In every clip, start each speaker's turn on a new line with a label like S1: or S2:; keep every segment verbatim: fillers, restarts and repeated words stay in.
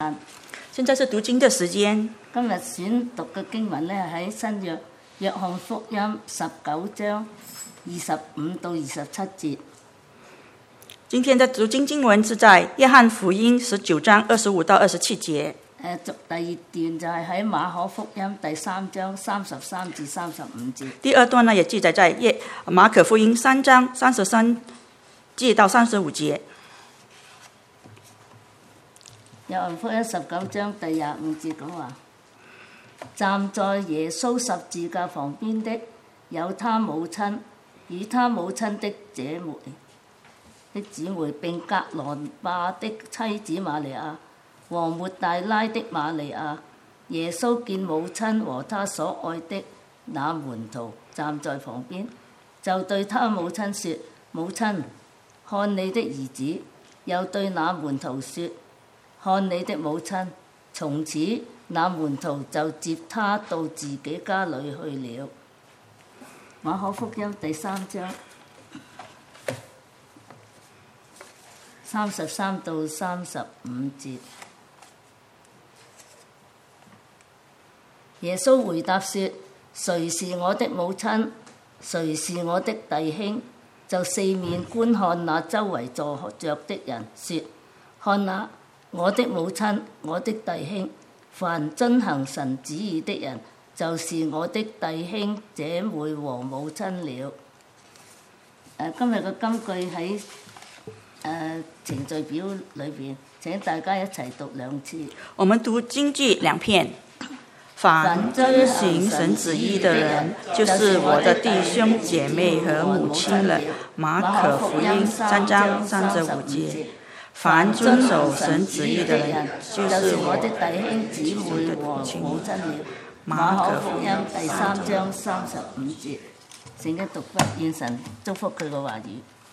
S1: 間。
S2: 現在是讀經的時間。
S1: 今日選讀嘅經文呢，喺新約約翰福音十九章二十五到二十七節。
S2: 今天的讀經經文是在約翰福音十九章二十五到二十七節。
S1: 誒，第二段就係喺馬可福音第三章三十三至三十五節。
S2: 第二段呢，也記載在耶馬可福音三章三十三節到三十五節。
S1: 約翰福音十九章第廿五節講話，站在耶穌十字架旁邊的有他母親與他母親的姐妹的姊妹，並格羅巴的妻子瑪利亞和抹大拉的瑪利亞。耶穌見母親和他所愛的那門徒站在旁邊，就對他母親說：母親，看你的兒子。又對那門徒說：看你的母親。從此那門徒就接他到自己家裏去了。馬可福音第三章三十三到三十五節。耶穌回答說：誰是我的母親？誰是我的弟兄？就四面觀看那周圍坐着的人，說：看那我的母親，我的弟兄。凡遵行神旨意的人，就是我的弟兄姐妹和母親了。呃、今日嘅金句喺、呃、程序表裏邊，請大家一齊讀兩次。
S2: 我們讀經句兩篇。凡遵行神旨意的人，就是我的弟兄姐妹和母親了。馬可福音三章三十五節。凡遵守神旨意的人，就是我的弟兄姊妹和母親了。馬可福音第三章三十五節。聖經讀畢，願神祝福佢嘅話語。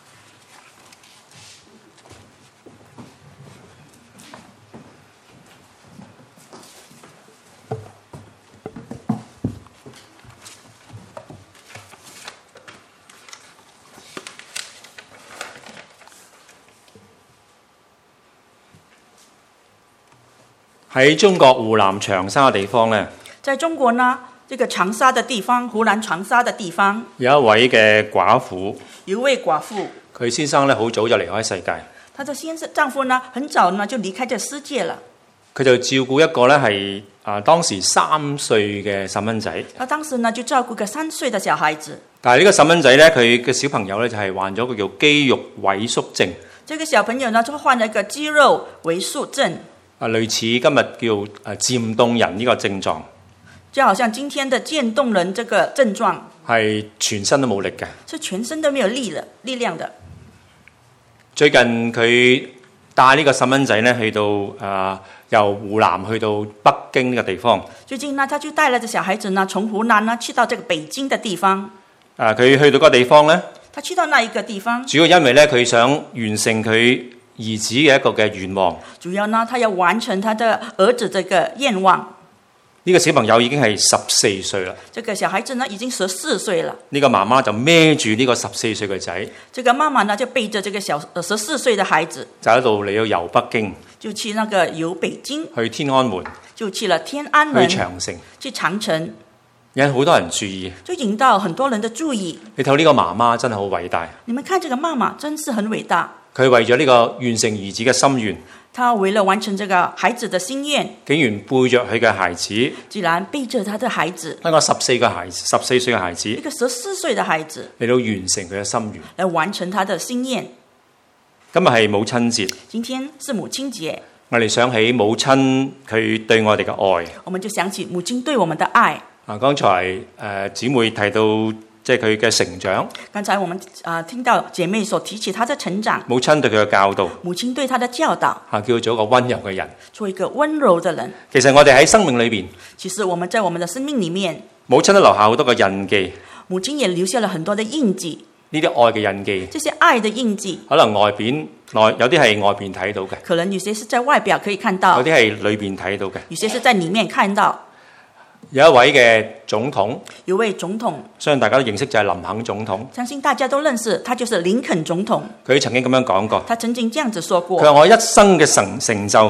S3: 喺中國湖南長沙嘅地方呢，
S2: 在中國呢，這個長沙的地方，湖南長沙的地方，
S3: 有一位嘅寡婦，
S2: 有一位寡婦，
S3: 佢先生呢好早就離開世界。
S2: 她的先生丈夫呢，很早呢就離開這世界了。
S3: 佢就照顧一個呢係啊當時三歲嘅細蚊仔。
S2: 他當時呢就照顧個三歲的小孩子。
S3: 但係呢個細蚊仔呢，佢嘅小朋友呢就係患咗個叫肌肉萎縮症。
S2: 這個小朋友呢就患咗一個肌肉萎縮症。
S3: 啊，類似今日叫誒漸凍人呢個症狀，
S2: 就好像今天的漸凍人這個症狀，
S3: 係全身都冇力嘅，
S2: 是全身都沒有力的力量的。
S3: 最近佢帶呢個細蚊仔呢去到誒、呃、由湖南去到北京呢個地方。
S2: 最近呢，他就帶了這小孩子呢，從湖南呢去到這個北京的地方。
S3: 啊、呃，佢去到個地方呢，
S2: 他去到那一個地方，
S3: 主要因為呢，佢想完成佢兒子嘅一個嘅願望。
S2: 主要呢，他要完成他的兒子這個願望。
S3: 呢個小朋友已經係十四歲啦。
S2: 這個小孩子呢已經十四歲了。
S3: 呢個媽媽就孭住呢個十四歲嘅仔。
S2: 這個媽媽呢就背着這個小十四歲的孩子，
S3: 就喺度嚟到遊北京，
S2: 就去那個遊北京，
S3: 去天安門，
S2: 就去了天安門，
S3: 去長城，
S2: 去長城，
S3: 引好多人注意，
S2: 就引到很多人的注意。
S3: 你睇呢個媽媽真係好偉大。
S2: 你們看這個媽媽真是很偉大。
S3: 佢為咗呢個完成兒子嘅心願，
S2: 他為了完成這個孩子的心願，
S3: 竟然背着佢嘅孩子，
S2: 居然背着他的孩子，
S3: 一個十四個孩子，十四歲嘅孩子，
S2: 一個十四歲的孩子
S3: 嚟到完成佢嘅心願，
S2: 來完成他的心願。
S3: 今日係母親節，
S2: 今天是母親節，
S3: 我哋想起母親佢對我哋嘅愛，
S2: 我們就想起母親對我們的愛。
S3: 啊，剛才誒、呃、姊妹提到即係佢嘅成長，
S2: 剛才我們啊、呃、聽到姐妹所提起她的成長，
S3: 母親對佢嘅教導，
S2: 母親對她的教導，
S3: 嚇叫做一個溫柔嘅人，
S2: 做一個溫柔的人。
S3: 其實我哋喺生命裏邊，
S2: 其實我們在我們的生命裡面，
S3: 母親都留下好多嘅印記，
S2: 母親也留下了很多的印記。
S3: 呢啲愛嘅印記，
S2: 這些愛的印記，
S3: 可能外邊內有啲係外邊睇到嘅，
S2: 可能有些是在外表可以看到，
S3: 有啲係裏邊睇到嘅，
S2: 有些是在裡面看到。
S3: 有一位嘅總統，
S2: 有位總統，
S3: 相信大家都認識，就係林肯總統。
S2: 相信大家都認識，他就是林肯總統。
S3: 佢曾經咁樣講過，
S2: 他曾經這樣子說過：
S3: 佢話我一生嘅成成就，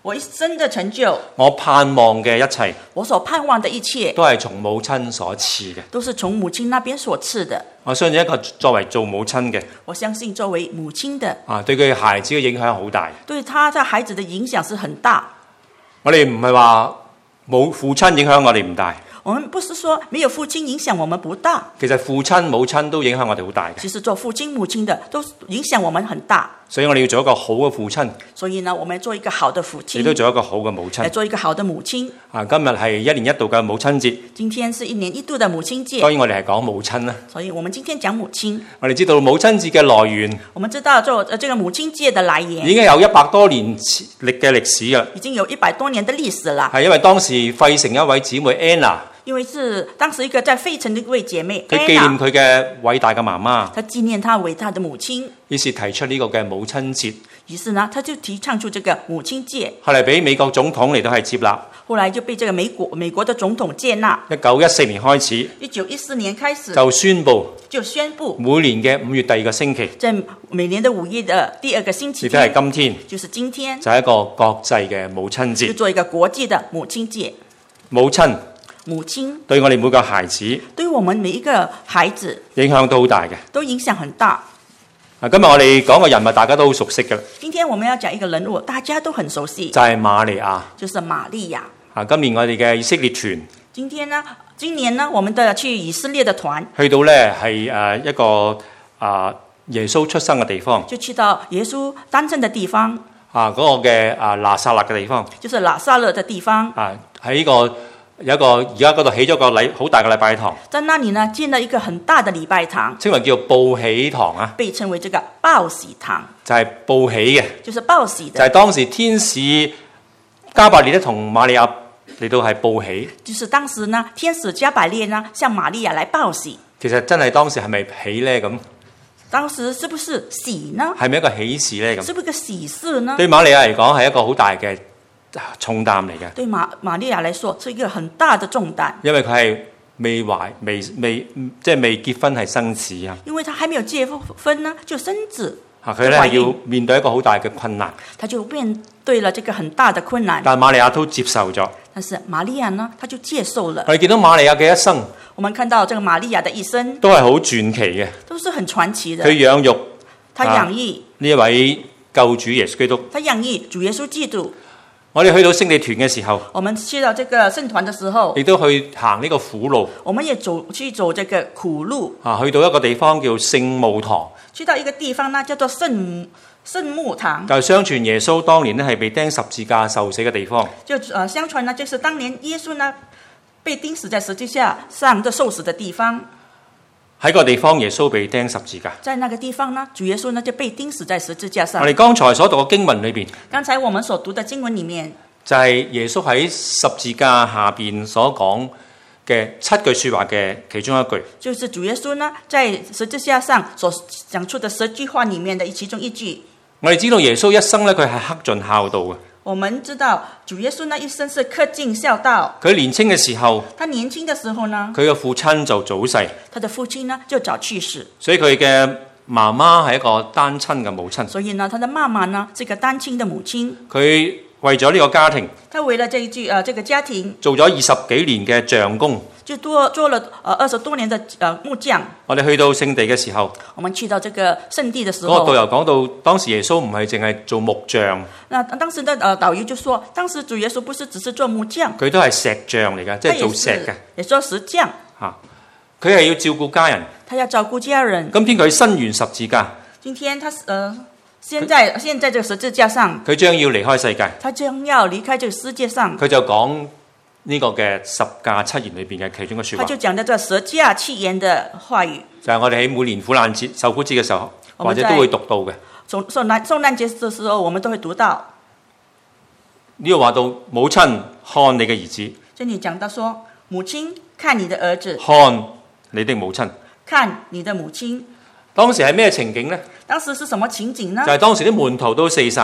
S2: 我一生的成就，
S3: 我盼望嘅一切，
S2: 我所盼望的一切，
S3: 都係從母親所賜嘅。
S2: 都是從母親那邊所賜的。
S3: 我相信一個作為做母親嘅，
S2: 我相信作為母親的，
S3: 啊，對佢孩子嘅影響好大。
S2: 對他在孩子的影響是很大。
S3: 我哋唔係話冇父親影響我哋唔大。
S2: 我們不是說沒有父親影響我們不大，
S3: 其實父親母親都影響我哋好大嘅。
S2: 其實做父親母親的都影響我們很大。
S3: 所以我哋要做一個好嘅父親。
S2: 所以呢，我們做一個好的父親，
S3: 亦都做一個好嘅母親。
S2: 來做一個好的母親。
S3: 啊，今日係一年一度嘅母親節。
S2: 今天是一年一度的母親節。
S3: 當然我哋係講母親啦。
S2: 所以我們今天講母親。
S3: 我哋知道母親節嘅來源。
S2: 我們知道做這個母親節的來源
S3: 已經有一百多年歷嘅歷史啦。
S2: 已經有一百多年的歷史啦。
S3: 係因為當時費城一位姊妹 Anna。
S2: 因為是當時一個在費城的一位姐妹，
S3: 佢紀念佢嘅偉大嘅媽媽，
S2: 她紀念她偉大的母親，
S3: 於是提出呢個嘅母親節。
S2: 於是呢，他就提倡出這個母親節。
S3: 後來俾美國總統嚟到係接納，
S2: 後來就被這個美國美國的總統接納。
S3: 一九一四年開始，
S2: 一九一四年開始
S3: 就宣布，
S2: 就宣布
S3: 每年嘅五月第二個星期，
S2: 在每年的五月的第二個星期，
S3: 亦都係今天，
S2: 就是今天，
S3: 就係一個國際嘅母親節，
S2: 就做一個國際的母親節。
S3: 母親。
S2: 母親
S3: 對我哋每個孩子，
S2: 對我們每一個孩子
S3: 影響都好大嘅，
S2: 都影響很大。
S3: 啊，今日我哋講個人物，大家都好熟悉嘅。
S2: 今天我們要講一個人物，大家都很熟悉，
S3: 就係瑪利亞，
S2: 就是瑪利亞。
S3: 啊，今年我哋嘅以色列團，
S2: 今天呢，今年呢，我們的去以色列的團，
S3: 去到咧係誒一個啊耶穌出生嘅地方，
S2: 就去到耶穌誕生的地方，
S3: 啊嗰個嘅啊拿撒勒嘅地方，
S2: 就是拿撒勒的地方。
S3: 啊喺呢個。有一個而家嗰度起咗個禮好大嘅禮拜堂，
S2: 在那裡呢建了一個很大的禮拜堂，
S3: 稱為叫報喜堂啊，
S2: 被稱為這個報喜堂，
S3: 就係報喜嘅，
S2: 就是報喜的，
S3: 就係當時天使加百列咧同瑪利亞嚟到係報喜，
S2: 就是當時呢天使加百列呢向瑪利亞來報喜。
S3: 其實真係當時係咪喜咧咁？
S2: 當時是不是喜呢？
S3: 係咪一個喜事咧咁？
S2: 是不是一個喜事呢？
S3: 對瑪利亞嚟講係一個好大嘅重擔嚟嘅，
S2: 對瑪瑪利亞來說是一個很大的重擔，
S3: 因為佢係未懷未未即係未結婚係生子啊，
S2: 因為他還沒有結婚呢就生子，
S3: 啊佢咧係要面對一個好大嘅困難，
S2: 他就面對了這個很大的困難，
S3: 但瑪利亞都接受咗，
S2: 但是瑪利亞呢，他就接受了。
S3: 我哋見到瑪利亞嘅一生，
S2: 我們看到這個瑪利亞的一生
S3: 都係好傳奇嘅，
S2: 都是很傳奇的。
S3: 佢養育，
S2: 他養育
S3: 呢一位救主耶穌基督，
S2: 他養育主耶穌基督。
S3: 我哋去到聖地團嘅時候，
S2: 我們去到這個聖團的時候，
S3: 亦都去行呢個苦路。
S2: 我們也走去走這個苦路。
S3: 啊，去到一個地方叫聖墓堂。
S2: 去到一個地方呢，叫做聖聖墓堂。
S3: 就係相傳耶穌當年呢係被釘十字架受死嘅地方。
S2: 就呃相傳呢，就是當年耶穌呢被釘死在十字架上的受死的地方。
S3: 喺個地方，耶穌被釘十字架。
S2: 在那個地方呢，主耶穌呢就被釘死在十字架上。
S3: 我哋剛才所讀嘅經文裏邊，
S2: 剛才我們所讀的經文裡面，
S3: 就係耶穌喺十字架下邊所講嘅七句說話嘅其中一句。
S2: 就是主耶穌呢在十字架上所講出的十句話裡面的其中一句。
S3: 我哋知道耶穌一生咧，佢係克盡孝道嘅。
S2: 我們知道主耶穌呢一生是恪盡孝道。
S3: 佢年輕嘅時候，
S2: 他年輕的時候呢，
S3: 佢嘅父親就早逝，
S2: 他的父親呢就早去世，
S3: 所以佢嘅媽媽係一個單親嘅母親。
S2: 所以呢，他的媽媽呢是一個單親的母親。
S3: 佢為咗呢個家庭，
S2: 他為了這一句呃這個家庭，
S3: 做咗二十幾年嘅匠工，
S2: 就多做了呃二十多年的呃木匠。
S3: 我哋去到聖地嘅時候，
S2: 我們去到這個聖地的時候，
S3: 嗰個導遊講到，當時耶穌唔係淨係做木匠，
S2: 那當時的呃導遊就說，當時主耶穌不是只是做木匠，
S3: 佢都係石匠嚟㗎，即係做石嘅，
S2: 也做石匠。
S3: 嚇，佢係要照顧家人。
S2: 他要照顧家人。
S3: 今天佢身完十字架，
S2: 今天他呃現在現在這個十字架上，
S3: 佢將要離開世界，
S2: 他將要離開這個世界上，
S3: 佢就講呢個嘅十架七言裏邊嘅其中一個説話，
S2: 他就講到這十架七言的話語，
S3: 就係我哋喺每年苦難節、受苦節嘅時候，或者都會讀到嘅。
S2: 受受難受難節嘅時候，我們都會讀到
S3: 呢度話到母親看你嘅兒子，
S2: 這裡講到說母親看你的兒子，
S3: 看你的母親，
S2: 看你的母親。
S3: 當時係咩情景呢？
S2: 當時是什麼情景呢？
S3: 就係當時啲門徒都四散，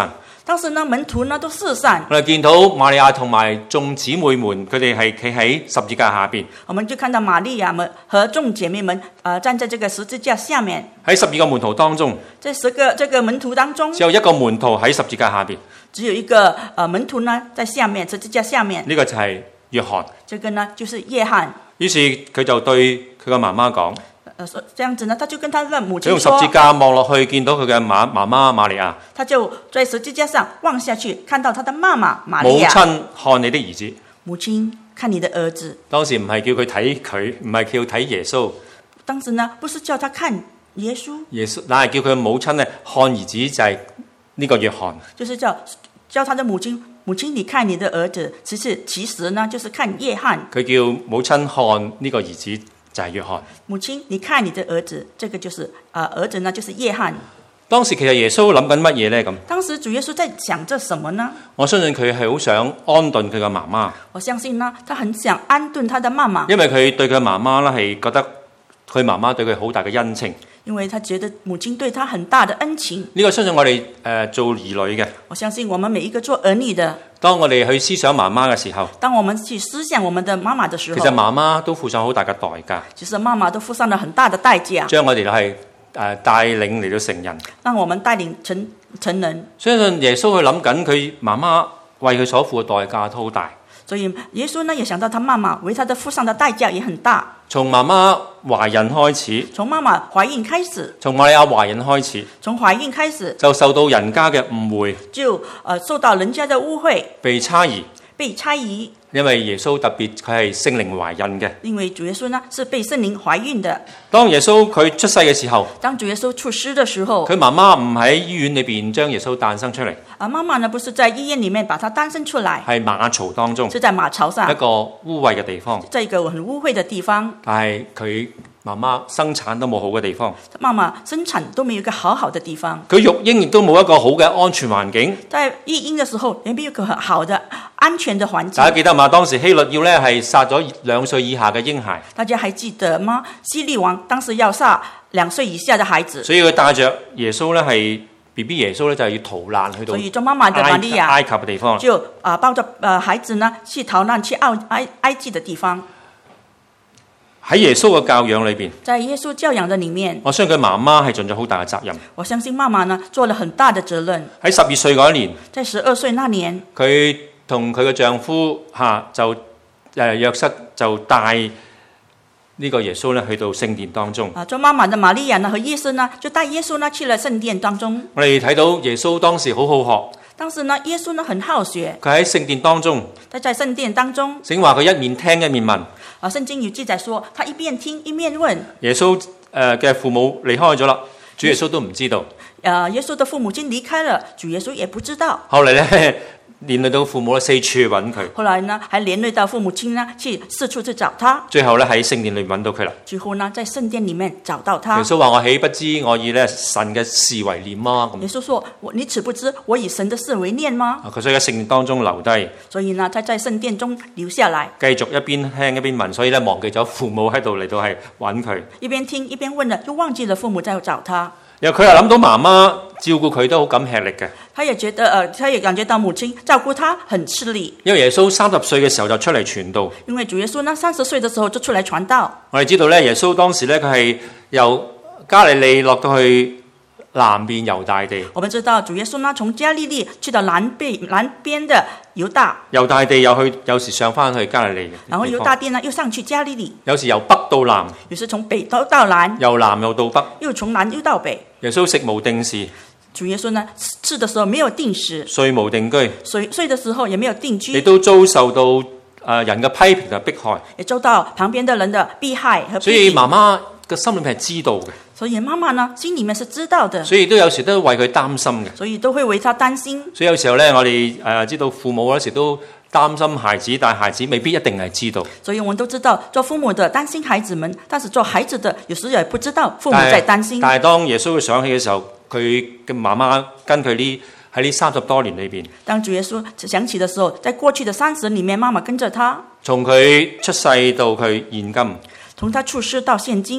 S2: 當時呢門徒呢都四散，
S3: 我哋見到瑪利亞同埋眾姊妹們，佢哋係企喺十字架下邊。
S2: 我們就看到瑪利亞們和眾姐妹們，呃，站在這個十字架下面。
S3: 喺十二個門徒當中，
S2: 在十個這個門徒當中，
S3: 只有一個門徒喺十字架下邊。
S2: 只有一個呃門徒呢在下面，十字架下面。
S3: 呢個就係約翰。
S2: 這個呢就是約翰。
S3: 於是佢就對佢個媽媽講。
S2: 呃，這樣子呢，他就跟他的母親說，
S3: 用十字架望落去，見到佢嘅媽媽媽瑪利亞。
S2: 他就在十字架上望下去，看到他的媽媽瑪利亞。
S3: 母親看你的兒子。
S2: 母親看你的兒子。
S3: 當時唔係叫佢睇佢，唔係叫佢睇耶穌。
S2: 當時呢，不是叫他看耶穌。
S3: 耶穌，但係叫佢母親呢看兒子就係呢個約翰。
S2: 就是叫叫他的母親，母親你看你的兒子，其實其實呢就是看約翰。
S3: 佢叫母親看呢個兒子。就係約翰。
S2: 母親，你看你的兒子，這個就是啊、呃，兒子呢，就是約翰。
S3: 當時其實耶穌諗緊乜嘢呢？咁
S2: 當時主耶穌在想着什麼呢？
S3: 我相信佢係好想安頓佢嘅媽媽。
S2: 我相信呢，他很想安頓他的媽媽。
S3: 因為佢對佢媽媽呢係覺得佢媽媽對佢好大嘅恩情。
S2: 因為他覺得母親對他很大的恩情。
S3: 呢、這個相信我哋誒、呃、做兒女嘅。
S2: 我相信我們每一個做兒女的。
S3: 當我哋去思想媽媽嘅時候，
S2: 當我們去思想我們的媽媽的時候，
S3: 其實媽媽都付上好大嘅代價。
S2: 其實媽媽都付上了很大的代價，
S3: 將我哋係誒帶領嚟到成人，
S2: 讓我們帶領成成人。
S3: 相信耶穌去諗緊佢媽媽為佢所付嘅代價都好大。
S2: 所以耶穌呢也想到他媽媽為他的付上的代價也很大。
S3: 從媽媽懷孕開始，
S2: 從媽媽懷孕開始，
S3: 從瑪利亞懷孕開始，
S2: 從懷孕開始
S3: 就受到人家嘅誤會，
S2: 就呃受到人家的誤會，
S3: 被猜疑，
S2: 被猜疑。
S3: 因為耶穌特別佢係聖靈懷孕嘅。
S2: 因為主耶穌呢是被聖靈懷孕的。
S3: 當耶穌佢出世嘅時候，
S2: 當主耶穌出世的時候，
S3: 佢媽媽唔喺醫院裏邊將耶穌誕生出嚟。
S2: 啊，媽媽呢不是在醫院裏面把他誕生出來，
S3: 係馬槽當中，
S2: 是在馬槽上
S3: 一個污穢嘅地方，
S2: 在一個很污穢的地方。
S3: 但係佢媽媽生產都冇好嘅地方，
S2: 媽媽生產都沒有一個好好的地方。
S3: 佢育嬰亦都冇一個好嘅安全環境。
S2: 在育嬰的時候，也沒有一個很好的安全的環境。
S3: 大家記得嘛？當時希律要咧係殺咗兩歲以下嘅嬰孩。
S2: 大家還記得嗎？希律王當時要殺兩歲以下的孩子，
S3: 所以佢帶着耶穌咧係 B B 耶穌咧就係要逃難去到，
S2: 所以做媽媽的瑪利亞
S3: 埃及嘅地方，
S2: 就啊抱着呃孩子呢去逃難去奧埃埃及的地方。
S3: 喺耶穌嘅教養裏邊，
S2: 在耶穌教養的裡面，
S3: 我相信佢媽媽係盡咗好大嘅責任。
S2: 我相信媽媽呢做了很大的責任。
S3: 喺十二歲嗰一年，
S2: 在十二歲那年，
S3: 佢同佢嘅丈夫嚇就誒約瑟就帶呢個耶穌咧去到聖殿當中。
S2: 啊，做媽媽的瑪利亞呢和耶穌呢就帶耶穌呢去了聖殿當中。
S3: 我哋睇到耶穌當時好好學。
S2: 當時呢，耶穌呢很好學。
S3: 佢喺聖殿當中，
S2: 他在聖殿當中，
S3: 聖經話佢一面聽一面問。
S2: 啊，聖經有記載說，他一邊聽一面問。
S3: 耶穌誒嘅父母離開咗啦，主耶穌都唔知道。
S2: 啊，耶穌的父母親離開了，主耶穌也不知道。
S3: 後嚟咧，連累到父母咧四處揾佢。
S2: 後來呢，還連累到父母親呢，去四處去找他。
S3: 最後咧喺聖殿裏揾到佢啦。
S2: 最後呢，在聖殿裡面找到他。
S3: 耶穌話：我豈不知我以咧神嘅事為念嗎？
S2: 耶穌說：我你豈不知我以神的事為念嗎？
S3: 佢所以喺聖殿當中留低。
S2: 所以呢，他在聖殿中留下來，
S3: 繼續一邊聽一邊問，所以咧忘記咗父母喺度嚟到係揾佢。
S2: 一邊聽一邊問了，就忘記了父母在找他。
S3: 然後佢又諗到媽媽照顧佢都好咁吃力嘅。
S2: 他也覺得，呃，他也感覺到母親照顧他很吃力。
S3: 因為耶穌三十歲嘅時候就出嚟傳道。
S2: 因為主耶穌呢三十歲嘅時候就出嚟傳道。
S3: 我哋知道咧，耶穌當時咧佢係由加利利落到去南邊猶大地。
S2: 我們知道主耶穌呢從加利利去到南邊南邊的猶大。
S3: 猶大地又去，有時上翻去加利利嘅。
S2: 然後猶大地呢又上去加利利。
S3: 有時由北到南。
S2: 於是從北到到南。
S3: 由南又到北。
S2: 又從南又到北。
S3: 耶穌食無定時。
S2: 主耶穌呢吃的時候沒有定時，
S3: 睡無定居，
S2: 睡睡的時候也沒有定居，
S3: 亦都遭受到誒人嘅批評同迫害，
S2: 也遭到旁邊的人的迫害和批評。
S3: 所以媽媽嘅心裏面係知道嘅，
S2: 所以媽媽呢心裏面是知道的，
S3: 所以都有時都為佢擔心嘅，
S2: 所以都會為他擔心。
S3: 所以有時候咧，我哋誒知道父母嗰時都擔心孩子，但係孩子未必一定係知道。
S2: 所以我們都知道做父母的擔心孩子們，但是做孩子的有時也不知道父母在擔心。
S3: 但係當耶穌佢想起嘅時候，佢嘅媽媽跟佢呢喺呢三十多年裏邊，
S2: 當主耶穌想起的時候，在過去的三十裡面，媽媽跟着他，
S3: 從佢出世到佢現今，
S2: 從他出世到現今，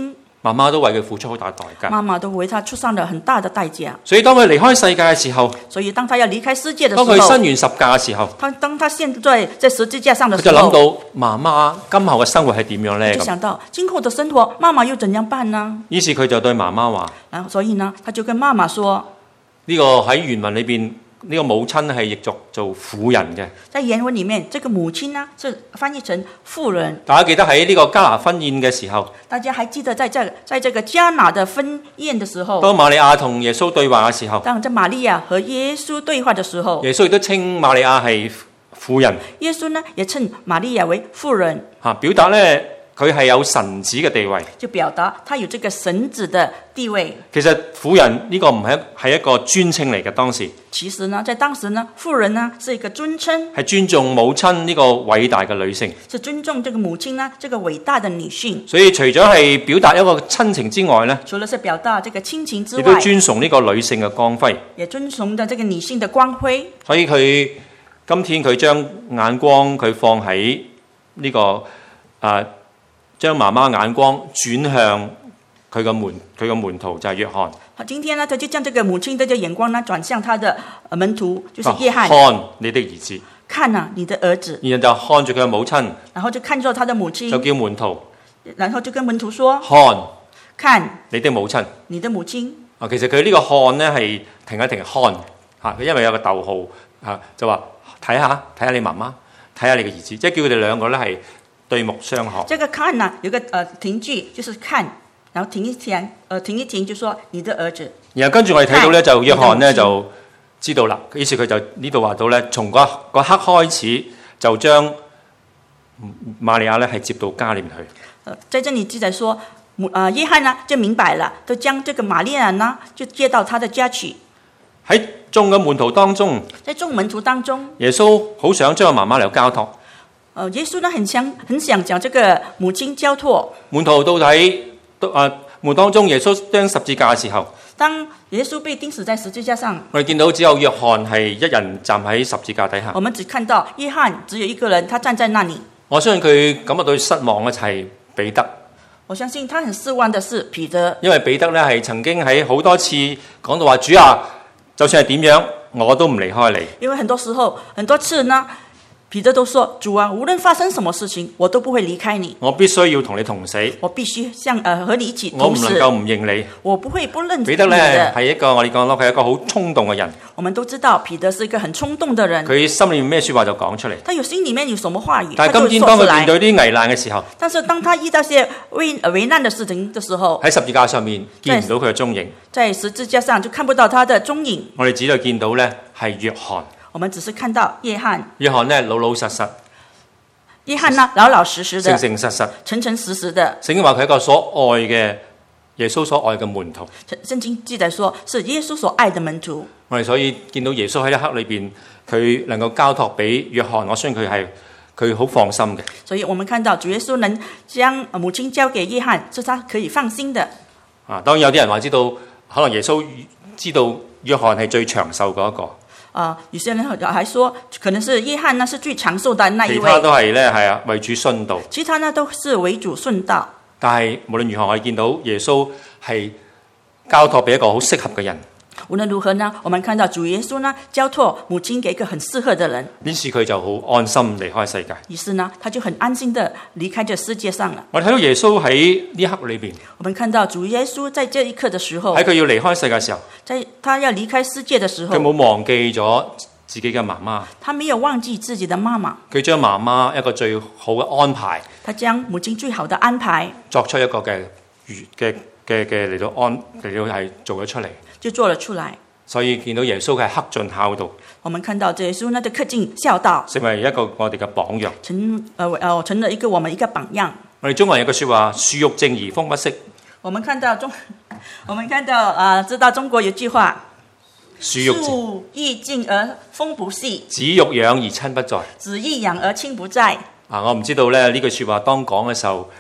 S3: 媽媽都為佢付出好大代價。
S2: 媽媽都為他出上了很大的代價。
S3: 所以當佢離開世界嘅時候，
S2: 所以當他要離開世界的時候，
S3: 當佢身完十架嘅時候，
S2: 他當他現在在十字架上的
S3: 佢
S2: 時候，
S3: 就諗到媽媽今後嘅生活係點樣呢？
S2: 就想到今後的生活，媽媽又怎樣辦呢？
S3: 於是佢就對媽媽話：
S2: 然後所以呢，他就跟媽媽說，
S3: 呢個喺原文裏邊，呢個母親係譯作做婦人嘅。
S2: 在原文裡面，這個母親呢是翻譯成婦人。
S3: 大家記得喺呢個迦拿婚宴嘅時候，
S2: 大家還記得在這在這個迦拿的婚宴的時候，
S3: 當瑪利亞同耶穌對話嘅時候，
S2: 當在瑪利亞和耶穌對話的時候，
S3: 耶穌亦都稱瑪利亞係婦人。
S2: 耶穌呢也稱瑪利亞為婦人，
S3: 嚇，表達咧佢係有神子嘅地位，
S2: 就表達他有這個神子的地位。
S3: 其實婦人呢個唔係係一個尊稱嚟嘅，當時
S2: 其實呢，在當時呢，婦人呢是一個尊稱，
S3: 係尊重母親呢個偉大嘅女性，
S2: 是尊重這個母親呢這個偉大的女性。
S3: 所以除咗係表達一個親情之外呢，
S2: 除了是表達這個親情之外，
S3: 亦都尊崇呢個女性嘅光輝，
S2: 也尊崇的這個女性的光輝。
S3: 所以佢今天佢將眼光佢放喺呢、這個啊。將媽媽眼光轉向佢個門，佢個門徒就係約翰。
S2: 好，今天呢，他就將這個母親的這眼光呢轉向他的門徒，就是約翰。
S3: 看你的兒子，
S2: 看啊，你的兒子。
S3: 然後就看住佢嘅母親，
S2: 然後就看着他的母親，
S3: 就叫門徒，
S2: 然後就跟門徒說：
S3: 看，
S2: 看
S3: 你的母親，
S2: 你的母親。
S3: 啊，其實佢呢個看呢係停一停看嚇，佢因為有個逗號嚇，就話睇下睇下你媽媽，睇下你嘅兒子，即係叫佢哋兩個咧係對目相看。
S2: 這個看呢，有個呃停句，就是看，然後停一停，呃停一停，就說你的兒子。
S3: 然後跟住我哋睇到咧，就約翰咧就知道啦。於是佢就呢度話到咧，從嗰嗰刻開始就將瑪利亞咧係接到加念去。
S2: 呃，在這裡記載說，呃約翰呢就明白了，就將這個瑪利亞呢就接到他的家去。
S3: 喺眾嘅門徒當中，
S2: 在眾門徒當中，
S3: 耶穌好想將媽媽嚟交託。
S2: 呃，耶穌呢很想很想將這個母親交託。門
S3: 徒到底啊門當中，耶穌釘十字架嘅時候，
S2: 當耶穌被釘死在十字架上，
S3: 我哋見到只有約翰係一人站喺十字架底下。
S2: 我們只看到約翰只有一個人，他站在那裡。
S3: 我相信佢感覺到失望嘅係彼得。
S2: 我相信他很失望的是彼得，
S3: 因為彼得咧係曾經喺好多次講到話，主啊，就算係點樣，我都唔離開你。
S2: 因為很多時候很多次呢，彼得都說：主啊，無論發生什麼事情，我都不會離開你。
S3: 我必須要同你同死。
S2: 我必須像呃和你一起同死。
S3: 我唔能夠唔認你。
S2: 我不會不認你的。
S3: 彼得咧係一個我哋講咯，佢係一個好衝動嘅人。
S2: 我們都知道彼得是一個很衝動的人。佢
S3: 心裏面咩說話就講出嚟。
S2: 他有心裡面有什麼話語，
S3: 但係今天當佢面對啲危難嘅時候，
S2: 但是當他遇到些危危難的事情的時候，
S3: 喺十字架上面見唔到佢嘅蹤影。
S2: 在十字架上就看不到他的蹤影。
S3: 我哋只係見到咧係約翰。
S2: 我們只是看到約翰。
S3: 約翰呢老老實實。
S2: 約翰呢，老老實實的，
S3: 誠誠實實，
S2: 誠誠實實的。
S3: 聖經話佢係一個所愛嘅耶穌所愛嘅門徒。
S2: 聖經記載說是耶穌所愛的門徒。
S3: 我哋所以見到耶穌喺一刻裏邊，佢能夠交託俾約翰，我相信佢係佢好放心嘅。
S2: 所以我們看到主耶穌能將母親交給約翰，是他可以放心的。
S3: 啊，當然有啲人話知道，可能耶穌知道約翰係最長壽嗰一個。
S2: 啊，有些人還說，可能是約翰呢是最長壽的那一位。
S3: 其他都係咧，係啊，為主殉道。
S2: 其他呢都是為主殉道。
S3: 但係無論如何，我哋見到耶穌係交託俾一個好適合嘅人。
S2: 無論如何呢，我們看到主耶穌呢交託母親給一個很適合的人。
S3: 於是佢就好安心離開世界。
S2: 於是呢，他就很安心的離開這世界上了。
S3: 我哋睇到耶穌喺呢一刻裏邊，
S2: 我們看到主耶穌在這一刻的時候，
S3: 喺佢要離開世界嘅時候，
S2: 在他要離開世界的時候，
S3: 佢冇忘記咗自己嘅媽媽。
S2: 他沒有忘記自己的媽媽。
S3: 佢將媽媽一個最好嘅安排，
S2: 他將母親最好的安排
S3: 作出一個嘅嘅嘅嘅嚟到安嚟到係做咗出嚟，
S2: 就做了出來。
S3: 所以見到耶穌係克盡孝道。
S2: 我們看到耶穌呢就克盡孝道，
S3: 成為一個我哋嘅榜樣，
S2: 成呃呃成了一個我們一個榜樣。
S3: 我哋中國人有句說話：樹欲靜而風不息。我們看到中，
S2: 我們看到啊、呃，知道中國有句話：
S3: 樹欲
S2: 靜而風不息，
S3: 子欲養而親不在。
S2: 子欲養而親不在。
S3: 啊，我唔知道咧呢句說話當講嘅時候，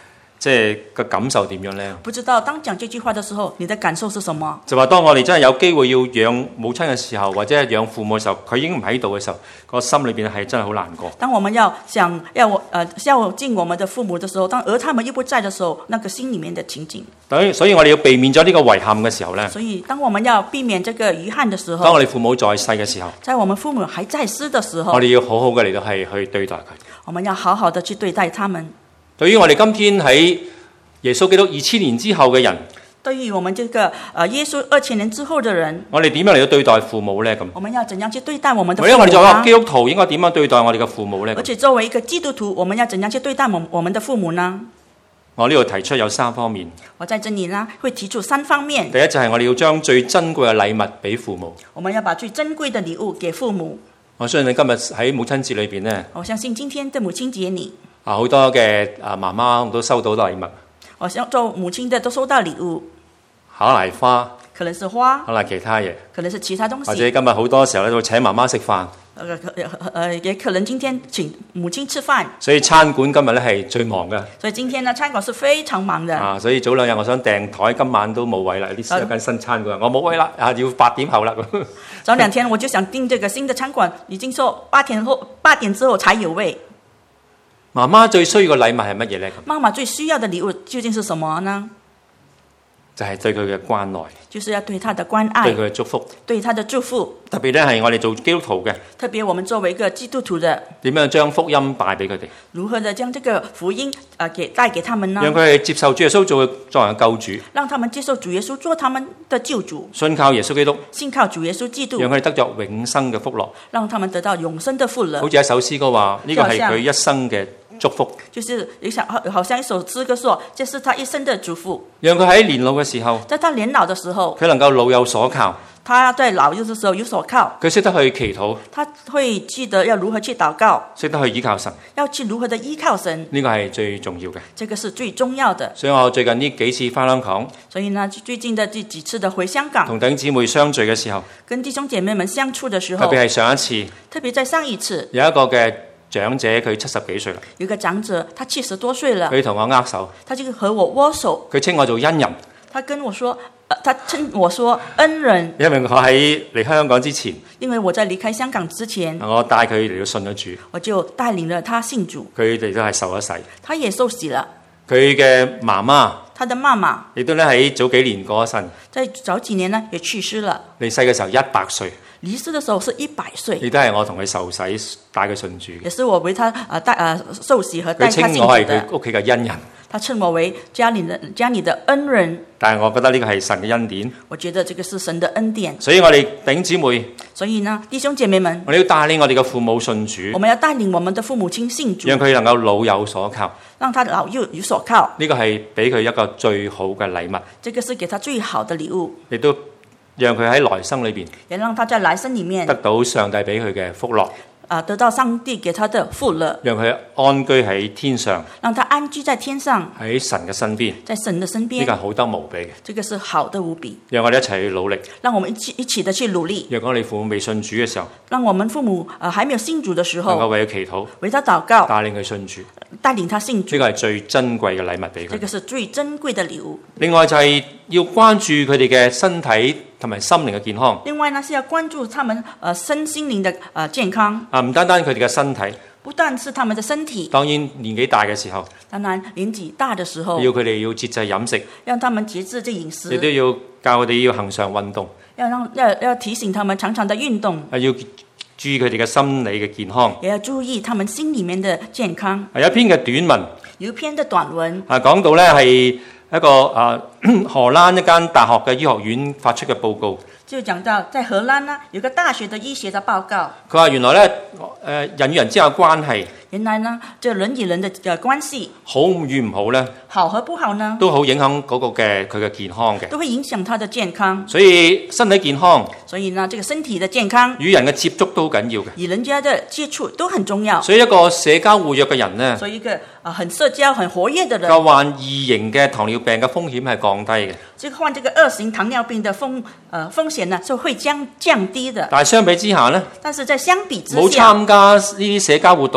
S3: 即係個感受點樣咧？
S2: 不知道當講這句話的時候，你的感受是什麼？
S3: 就話當我哋真係有機會要養母親嘅時候，或者係養父母嘅時候，佢已經唔喺度嘅時候，個心裏邊係真係好難過。
S2: 當我們要想要我呃孝敬我們的父母的時候，當而他們又不在的時候，那個心裡面的情景。
S3: 所以我哋要避免咗呢個遺憾嘅時候咧。
S2: 所以當我們要避免這個遺憾的時候，
S3: 當我哋父母在世嘅時候，
S2: 在我們父母還在世的時候，
S3: 我哋要好好嘅嚟到係去對待佢。
S2: 我們要好好的去對待他們。
S3: 對於我哋今天喺耶穌基督二千年之後嘅人，
S2: 對於我們這個呃耶穌二千年之後的人，
S3: 我哋點樣嚟到對待父母呢？咁
S2: 我們要怎樣去對待我們的父母？
S3: 或者我哋作為一個基督徒應該點樣對待我哋嘅父母呢？
S2: 而且作為一個基督徒，我們要怎樣去對待我我們的父母呢？
S3: 我呢度提出有三方面。
S2: 我在這裡呢會提出三方面。
S3: 第一就係我哋要將最珍貴嘅禮物俾父母。
S2: 我們要把最珍貴的禮物給父母。
S3: 我相信今日喺母親節裏邊呢，
S2: 我相信今天的母親節你
S3: 啊好多嘅啊媽媽都收到禮物。
S2: 我想做母親的都收到禮物，
S3: 可能係花，
S2: 可能是花，
S3: 可能係其他嘢，
S2: 可能是其他東西。
S3: 或者今日好多時候咧，都會請媽媽食飯。
S2: 呃呃，也可能今天請母親吃飯。
S3: 所以餐館今日咧係最忙嘅。
S2: 所以今天呢，餐館是非常忙的。
S3: 啊，所以早兩日我想訂台，今晚都冇位啦。啲有間新餐館，我冇位啦，啊要八點後啦。
S2: 早兩天我就想訂這個新的餐館，已經說八點後八點之後才有位。
S3: 媽媽最需要嘅禮物係乜嘢呢？
S2: 媽媽最需要的禮物究竟是什麼呢？
S3: 就係對佢嘅關愛，
S2: 就是要對他的關愛，
S3: 對佢嘅祝福，
S2: 對他的祝福。
S3: 特別咧係我哋做基督徒嘅，
S2: 特別我們作為一個基督徒的，
S3: 點樣將福音帶俾佢哋？
S2: 如何的將這個福音啊給帶給他們呢？
S3: 讓佢哋接受主耶穌做作為救主，
S2: 讓他們接受主耶穌做他們的救主，
S3: 信靠耶穌基督，
S2: 信靠主耶穌基督，
S3: 讓佢哋得着永生嘅福樂，
S2: 讓他們得到永生的福樂。
S3: 好似一首詩歌話，呢個係佢一生嘅祝福，
S2: 就是有想好像一首詩歌說，這是他一生的祝福。
S3: 讓佢喺年老嘅時候，
S2: 在他年老的時候，
S3: 佢能夠老有所靠。
S2: 他在老幼的時候有所靠，
S3: 佢識得去祈禱，
S2: 他會記得要如何去禱告，
S3: 識得去依靠神，
S2: 要去如何的依靠神，
S3: 呢個係最重要嘅。
S2: 這個是最重要的。
S3: 所以我最近呢幾次返香港，
S2: 所以呢最近的這幾次的回香港，
S3: 同弟兄姊妹相聚嘅時候，
S2: 跟弟兄姐妹們相處的時候，
S3: 特別係上一次，
S2: 特別在上一次，
S3: 有一個嘅長者佢七十幾歲啦，
S2: 有個長者他七十多歲了，
S3: 佢同我握手，
S2: 他就和我握手，
S3: 佢稱我做恩人。
S2: 他跟我說，呃、他稱我說恩人，
S3: 因為我喺離開香港之前，
S2: 因為我在離開香港之前，
S3: 我帶佢嚟到信咗主，
S2: 我就帶領了他信主，
S3: 佢哋都係受咗洗，
S2: 他也受洗了。
S3: 佢嘅媽媽，
S2: 他的媽媽
S3: 亦都咧喺早幾年過咗身，
S2: 在早幾年呢也去世了，
S3: 離世嘅時候一百歲，
S2: 離世的時候是一百歲，
S3: 亦都係我同佢受洗帶佢信主嘅，
S2: 也是我為他啊帶啊受洗和帶
S3: 佢稱
S2: 他信主
S3: 我係佢
S2: 的。
S3: 屋企嘅恩人，
S2: 他稱我為家裏的家裏的恩人，
S3: 但係我覺得呢個係神嘅恩典，
S2: 我覺得這個是神的恩典。
S3: 所以我哋弟兄姊妹，
S2: 所以呢，弟兄姐妹們，
S3: 我哋要帶領我哋嘅父母信主，
S2: 我們要帶領我們的父母親信主，
S3: 讓佢能夠老有所靠，
S2: 讓他老幼有所靠。
S3: 呢個係俾佢一個最好嘅禮物，
S2: 這個是給他最好的禮物，
S3: 亦都讓佢喺來生裏邊
S2: 也讓他在來生裏面
S3: 得到上帝俾佢嘅福樂，
S2: 啊，得到上帝給他的福樂，
S3: 讓佢安居喺天上，
S2: 讓他安居在天上，
S3: 喺神嘅身邊，
S2: 在神的身邊。
S3: 呢個係好得無比嘅。
S2: 這個是好的無比，
S3: 讓我哋一齊去努力。
S2: 讓我們一起一起的去努力。
S3: 若果你父母未信主嘅時候，
S2: 讓我們父母啊、呃、還沒有信主的時
S3: 能夠
S2: 候，
S3: 為佢祈禱，
S2: 為他禱告，
S3: 帶領佢信主，
S2: 帶領他信主
S3: 呢，個係最珍貴嘅禮物俾佢。
S2: 這個是最珍貴的禮物。
S3: 另外就係要關注佢哋嘅身體同埋心靈嘅健康。
S2: 另外呢，是要關注他們呃身心靈的呃健康，
S3: 啊，唔單單佢哋嘅身體，
S2: 不但是他們的身體，
S3: 當然年紀大嘅時候，
S2: 當然年紀大的時候，
S3: 要佢哋要節制飲食，
S2: 讓他們節制這飲
S3: 亦都
S2: 食，
S3: 要教佢哋要恒常運動，
S2: 要讓要要提醒他們常常的運動，
S3: 啊要注意佢哋嘅心理嘅健康。
S2: 也要注意他們心裡面的健康。
S3: 啊有一篇嘅短文，
S2: 有一篇的短文
S3: 啊講到咧係一個啊荷蘭一間大學嘅醫學院發出嘅報告。
S2: 就講到在荷蘭呢，有個大學的醫學的報告，
S3: 佢話原來咧，誒人與人之間嘅關係，
S2: 原來呢，這人與人的嘅關係，
S3: 好與唔好咧，
S2: 好和不好呢，
S3: 都好影響嗰個嘅佢嘅健康嘅。
S2: 都會影響他的健康。
S3: 所以身體健康
S2: 所以呢，這個身體的健康
S3: 與人嘅接觸都好緊要嘅。
S2: 與人家的接觸都很重要。
S3: 所以一個社交活躍嘅人呢，
S2: 所以一個啊很社交、很活躍的人，
S3: 個患二型嘅糖尿病嘅風險係降低嘅。
S2: 這個患這個二型糖尿病的風呃風險呢，是會降降低的。
S3: 但係相比之下呢，
S2: 但是在相比之
S3: 冇
S2: 下，
S3: 參加呢啲社交活動嘅人呢，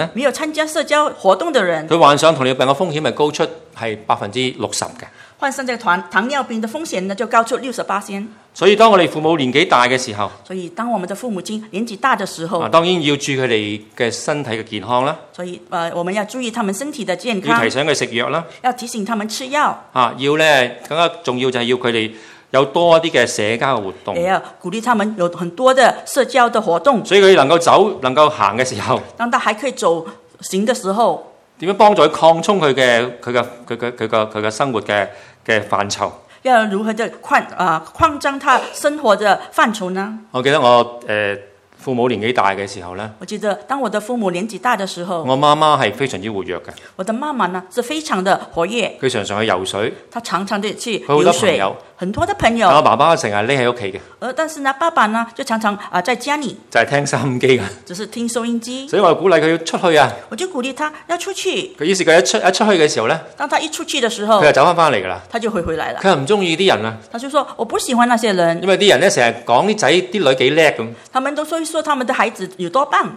S3: 咧，
S2: 沒有參加社交活動的人，
S3: 佢患上糖尿病嘅風險係高出係百分之六十嘅。
S2: 患上這個糖糖尿病的風險呢，就高出六十八先。
S3: 所以當我哋父母年紀大嘅時候，
S2: 所以當我們的父母親年紀大的時候，
S3: 啊，當然要注意佢哋嘅身體嘅健康啦。
S2: 所以，呃，我們要注意他們身體的健康，
S3: 要提醒佢食藥啦。
S2: 要提醒他們吃藥。
S3: 啊，要咧更加重要就係要佢哋有多一啲嘅社交嘅活動。
S2: 也要鼓勵他們有很多的社交的活動。
S3: 所以佢能夠走、能夠行嘅時候，
S2: 當他還可以走行的時候，
S3: 點樣幫助佢擴充佢嘅佢嘅佢嘅佢嘅佢嘅生活嘅嘅範疇？
S2: 要如何的擴啊擴張他生活的範疇呢？
S3: 我記得我誒、呃、父母年紀大嘅時候咧，
S2: 我記得當我的父母年紀大的時候，
S3: 我媽媽係非常之活躍嘅。
S2: 我的媽媽呢是非常的活躍，
S3: 佢常常去游水，
S2: 她常常的去
S3: 好多
S2: 游水，
S3: 朋友
S2: 很多的朋友。
S3: 我爸爸成日匿喺屋企嘅，
S2: 而但是呢，爸爸呢就常常啊、呃、在家裡，
S3: 就係聽收音機嘅。
S2: 只是聽收音機。
S3: 所以我鼓勵佢要出去啊。
S2: 我就鼓勵他要出去。
S3: 佢於是佢一出一出去嘅時候咧，
S2: 當他一出去的時候，
S3: 佢就走翻翻嚟噶啦。
S2: 他就會回來了。
S3: 佢又唔中意啲人啊，
S2: 他就說：我不喜歡那些人，
S3: 因為啲人咧成日講啲仔啲女幾叻咁。
S2: 他們都說一說他們的孩子有多棒。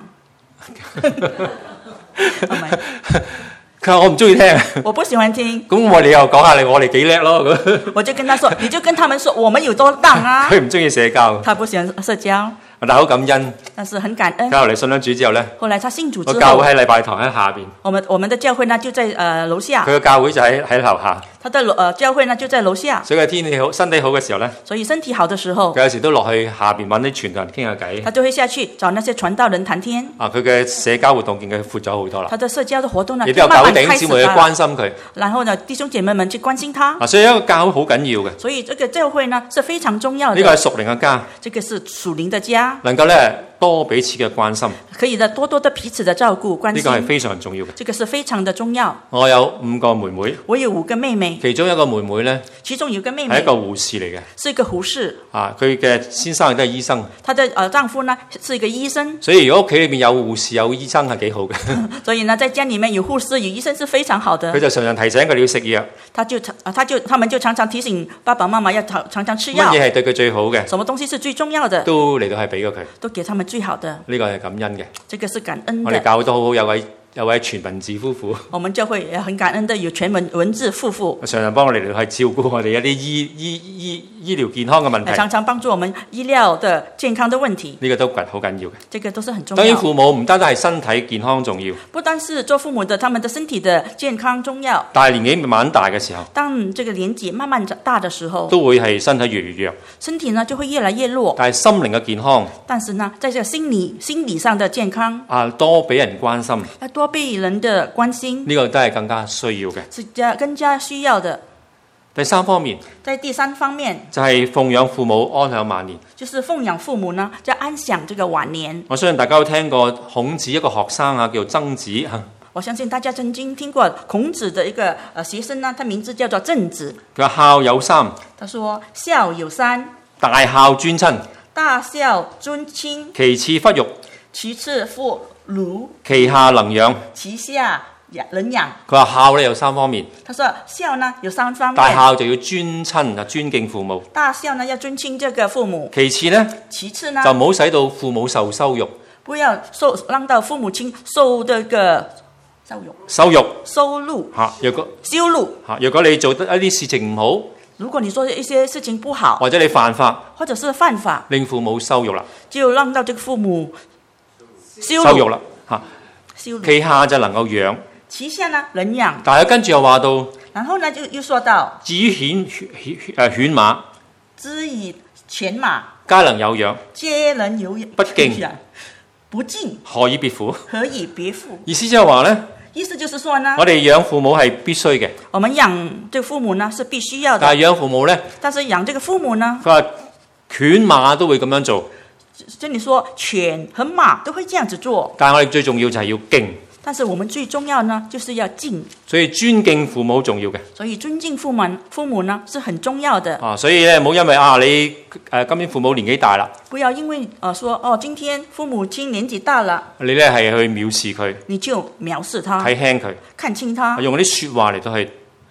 S3: 佢話我唔中意聽，
S2: 我不喜歡聽。
S3: 咁我哋又講下你我哋幾叻咯。
S2: 我就跟他說，你就跟他們說，我們有多棒啊。
S3: 佢唔中意社交，
S2: 他不喜歡社交，
S3: 但係好感恩。
S2: 但是很感恩。
S3: 後嚟信咗主之後咧，
S2: 後來他信主之後，
S3: 我教會喺禮拜堂喺下邊。
S2: 我們我們的教會呢就在呃樓下。
S3: 佢嘅教會就喺喺樓下。
S2: 他的呃教會呢就在樓下。
S3: 所以佢天氣好、身體好嘅時候咧，
S2: 所以身體好的時候，
S3: 佢有時都落去下邊揾啲傳道人傾下偈。
S2: 他就會下去找那些傳道人談天。
S3: 啊，佢嘅社交活動見佢闊咗好多啦。
S2: 他的社交的活動呢，
S3: 亦都有教會弟兄姊妹去關心佢。
S2: 然後呢，弟兄姐妹們去關心他。
S3: 啊，所以一個教會好緊要嘅。
S2: 所以這個教會呢是非常重要的。
S3: 呢個係屬靈嘅家。
S2: 這個是屬靈的家。
S3: 能夠咧多彼此嘅關心。
S2: 可以的，多多的彼此的照顧關心。
S3: 呢個係非常重要嘅。
S2: 這個是非常的重要。
S3: 我有五個妹妹。
S2: 我有五個妹妹。
S3: 其中一個妹妹咧，
S2: 其中有一個妹妹
S3: 係一個護士嚟嘅。
S2: 是一個護士。啊，
S3: 佢嘅先生亦都係醫生。
S2: 她的呃丈夫呢是一個醫生。
S3: 所以如果屋企裏邊有護士有醫生係幾好嘅。
S2: 所以呢，在家裡面有護士有醫生是非常好的。
S3: 佢就常常提醒佢哋要食藥。
S2: 他就他就他們就常常提醒爸爸媽媽要常常常吃藥。
S3: 乜嘢係對佢最好嘅？
S2: 什麼東西是最重要的？
S3: 都嚟到係俾咗佢。
S2: 都給他們最好的。
S3: 呢個係感恩嘅。
S2: 這個是感恩的。
S3: 我哋教會都好好，有位有位全文字夫婦。
S2: 我們教會也很感恩的有全文文字夫婦。
S3: 常常幫我哋嚟去照顧我哋一啲醫醫醫醫療健康嘅問題。
S2: 常常幫助我們醫療的健康的問題。
S3: 呢個都好緊要嘅。
S2: 這個都是很重要。
S3: 當然父母唔單單係身體健康重要。
S2: 不單是做父母的，他們的身體的健康重要。
S3: 但係年紀慢慢大嘅時候，
S2: 當這個年紀慢慢大的時候，
S3: 都會係身體越嚟越弱。
S2: 身體呢就會越來越弱。
S3: 但係心靈嘅健康，
S2: 但是呢，在這個心理心理上的健康，
S3: 啊，多俾人關心，
S2: 要多被人的關心，
S3: 呢個都係更加需要嘅，
S2: 是加更加需要的。
S3: 第三方面，
S2: 在第三方面
S3: 就係奉養父母安享晚年，
S2: 就是奉養父母呢，就安享這個晚年。
S3: 我相信大家都聽過孔子一個學生啊，叫曾子。
S2: 我相信大家曾經聽過孔子的一個呃學生呢，他名字叫做曾子。
S3: 佢話孝有三，
S2: 他說孝有三，
S3: 大孝尊親，
S2: 大孝尊親，
S3: 其次弗育，
S2: 其次父孺，
S3: 其下能養，
S2: 其下能養。
S3: 佢話孝咧有三方面。
S2: 他說孝呢有三方面。
S3: 大孝就要尊親啊，尊敬父母。
S2: 大孝呢要尊敬這個父母。
S3: 其次呢，
S2: 其次呢
S3: 就唔好使到父母受羞辱。
S2: 不要受讓到父母親受這個羞辱。
S3: 羞辱。
S2: 羞辱。
S3: 嚇，若果
S2: 羞辱。
S3: 嚇，若果你做得一啲事情唔好，
S2: 如果你做一些事情不好，
S3: 或者你犯法，
S2: 或者是犯法，
S3: 令父母羞辱啦，
S2: 就讓到這個父母羞
S3: 羞辱啦嚇。
S2: 羞辱。
S3: 其下就能夠養。
S2: 其下呢能養，
S3: 但係跟住又話到，
S2: 然後呢就又說到，
S3: 至於犬誒犬馬，
S2: 至於犬馬，
S3: 皆能有養，
S2: 皆能有養，
S3: 不敬，
S2: 不敬，
S3: 何以別乎？
S2: 何以別乎？
S3: 意思即係話咧，
S2: 意思就是說呢，
S3: 我哋養父母係必須嘅，
S2: 我們養這個父母呢是必須要的，
S3: 但係養父母咧，
S2: 但是養這個父母呢，
S3: 佢話犬馬都會咁樣做，
S2: 即係你說犬和馬都會這樣子做，
S3: 但係我哋最重要就係要敬。
S2: 但是我們最重要呢，就是要敬，
S3: 所以尊敬父母好重要嘅。
S2: 所以尊敬父母，父母呢是很重要的。
S3: 啊，所以咧，唔好因為啊你誒、呃、今年父母年紀大啦，
S2: 不要因為啊說哦，今天父母親年紀大了，
S3: 你咧係去藐視佢，
S2: 你就藐視他，
S3: 睇輕佢，
S2: 看輕他，
S3: 用啲説話嚟到去